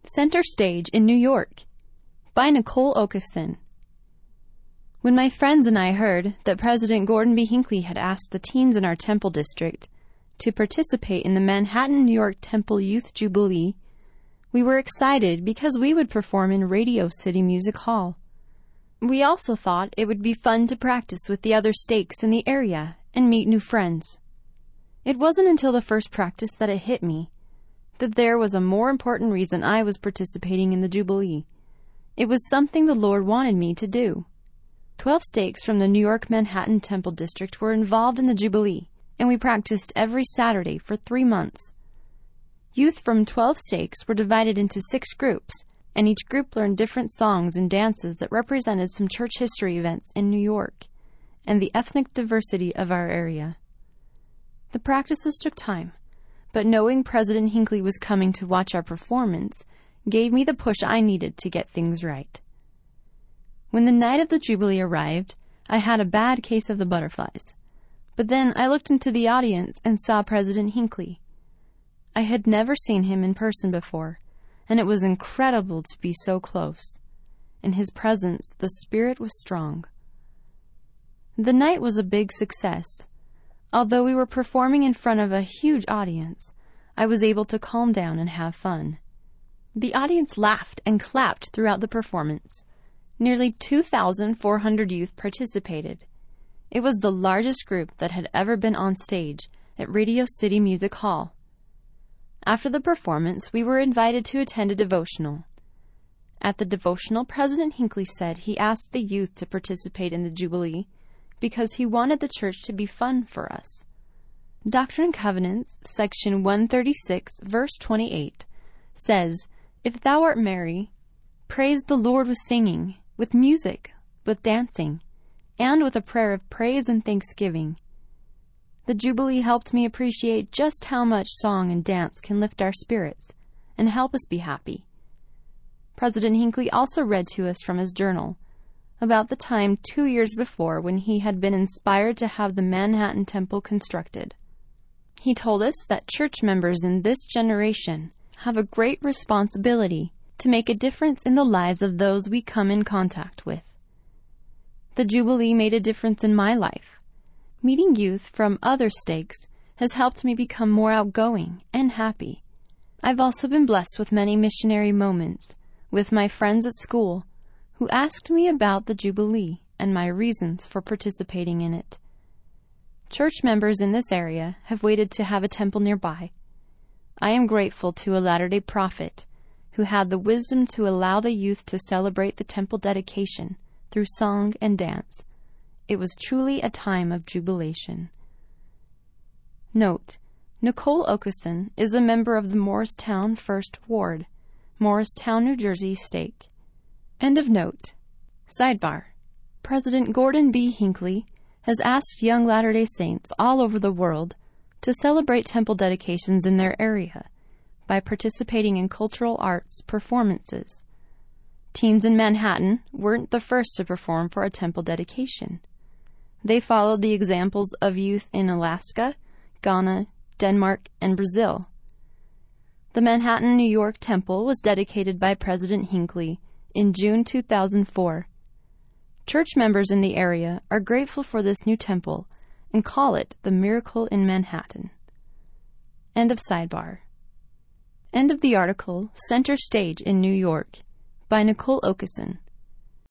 Center Stage in New York by Nicole Okeson. When my friends and I heard that President Gordon B. Hinckley had asked the teens in our Temple district to participate in the Manhattan, New York Temple Youth Jubilee, we were excited because we would perform in Radio City Music Hall. We also thought it would be fun to practice with the other stakes in the area and meet new friends. It wasn't until the first practice that it hit me that there was a more important reason I was participating in the Jubilee. It was something the Lord wanted me to do. 12 stakes from the New York Manhattan Temple District were involved in the Jubilee, and we practiced every Saturday for 3 months. Youth from 12 stakes were divided into 6 groups, and each group learned different songs and dances that represented some church history events in New York and the ethnic diversity of our area. The practices took time, but knowing President Hinckley was coming to watch our performance gave me the push I needed to get things right. When the night of the Jubilee arrived, I had a bad case of the butterflies. But then I looked into the audience and saw President Hinckley. I had never seen him in person before, and it was incredible to be so close. In his presence, the spirit was strong. The night was a big success. Although we were performing in front of a huge audience, I was able to calm down and have fun. The audience laughed and clapped throughout the performance. Nearly 2,400 youth participated. It was the largest group that had ever been on stage at Radio City Music Hall. After the performance, we were invited to attend a devotional. At the devotional, President Hinckley said he asked the youth to participate in the Jubilee because he wanted the church to be fun for us. Doctrine and Covenants, section 136, verse 28, says, "If thou art merry, praise the Lord with singing, with music, with dancing, and with a prayer of praise and thanksgiving." The Jubilee helped me appreciate just how much song and dance can lift our spirits and help us be happy. President Hinckley also read to us from his journal about the time 2 years before when he had been inspired to have the Manhattan Temple constructed. He told us that church members in this generation have a great responsibility to make a difference in the lives of those we come in contact with. The Jubilee made a difference in my life. Meeting youth from other stakes has helped me become more outgoing and happy. I've also been blessed with many missionary moments with my friends at school who asked me about the Jubilee and my reasons for participating in it. Church members in this area have waited to have a temple nearby. I am grateful to a Latter-day Prophet who had the wisdom to allow the youth to celebrate the temple dedication through song and dance. It was truly a time of jubilation. Note: Nicole Okeson is a member of the Morristown First Ward, Morristown, New Jersey stake. End of note. Sidebar: President Gordon B. Hinckley has asked young Latter-day Saints all over the world to celebrate temple dedications in their area by participating in cultural arts performances. Teens in Manhattan weren't the first to perform for a temple dedication. They followed the examples of youth in Alaska, Ghana, Denmark, and Brazil. The Manhattan, New York Temple was dedicated by President Hinckley in June 2004. Church members in the area are grateful for this new temple and call it the Miracle in Manhattan. End of sidebar. End of the article, Center Stage in New York, by Nicole Okeson.